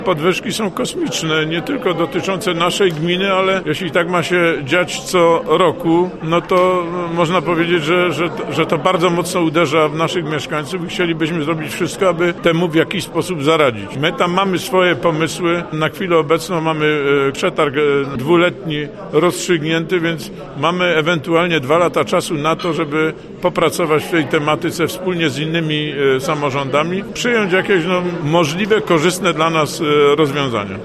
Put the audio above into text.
Podwyżki są kosmiczne, nie tylko dotyczące naszej gminy, ale jeśli tak ma się dziać co roku, no to można powiedzieć, że to bardzo mocno uderza w naszych mieszkańców i chcielibyśmy zrobić wszystko, aby temu w jakiś sposób zaradzić. My tam mamy swoje pomysły. Na chwilę obecną mamy przetarg dwuletni rozstrzygnięty, więc mamy ewentualnie 2 lata czasu na to, żeby popracować w tej tematyce wspólnie z innymi samorządami, przyjąć jakieś możliwe, korzystne dla nas rozwiązania.